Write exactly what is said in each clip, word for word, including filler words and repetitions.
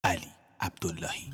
علی عبداللهی.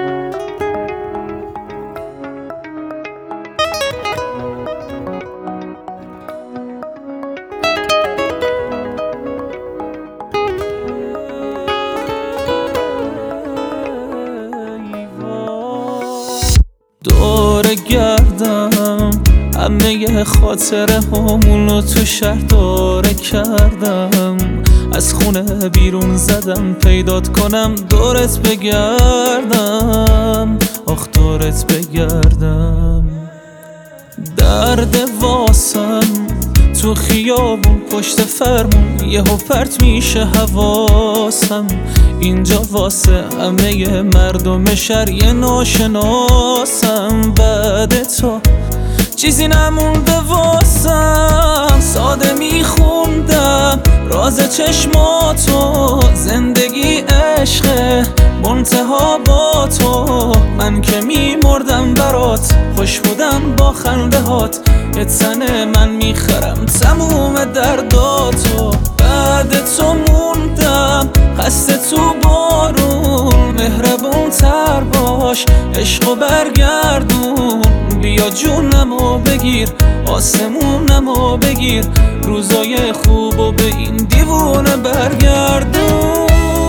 دور گردم همه خاطره همونو تو شهر داره کردم، از خونه بیرون زدم پیدات کنم دورت بگردم، آخ دورت بگردم. درد واسم تو خیابون پشت فرمون یهو پرت میشه حواسم، اینجا واسه همه مردم شهر یه ناشناسم. بعد تو چیزی نمونده واسم، ساده میخوندم راز چشماتو، زندگی عشقه منتها با تو. من که میمردم برات، خوش بودم با خنده هات، یه تنه من میخرم تموم درداتو. بعد تو موندم خسته تو بارون، مهربون تر باش عشقو برگردون، بیا جونمو بگیر آسمونمو بگیر، روزای خوبو به این دیوونه برگردون.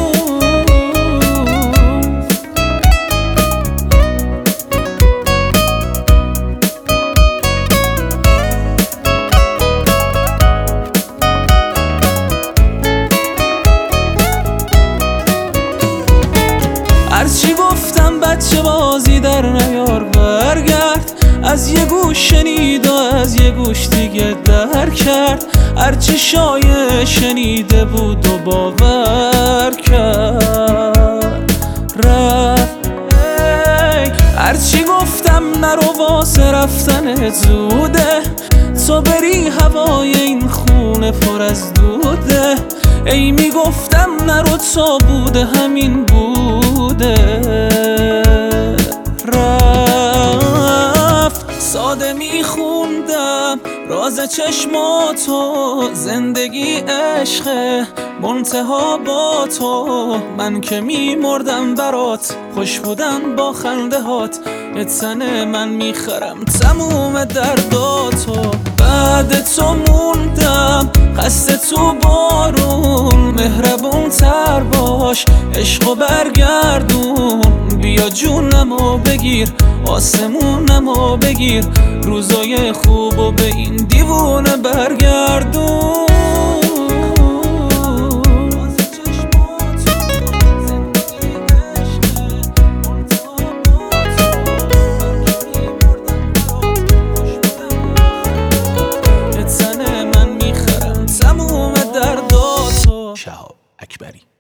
هرچی گفتم بچه بازی در نیار، برگرد از یه گوش شنید و از یه گوش دیگه در کرد، هرچی شایع شنیده بود و باور کرد رفت. هرچی گفتم نرو واسه رفتن زوده، تو بری هوای این خونه پر از دوده، ای میگفتم نرو تا بوده همین بوده رفت. ساده میخوندم راز چشماتو، زندگی عشقه منتها با تو. من که میمردم برات، خوش بودم با خنده هات، یه تنه من میخرم تموم درداتو. بعد تو موندم خسته تو بارون، مهربون تر باش عشقو برگردون، بیا جونمو بگیر آسمونمو بگیر، روزای خوبو به این دیوونه برگردون. شهاب اکبری.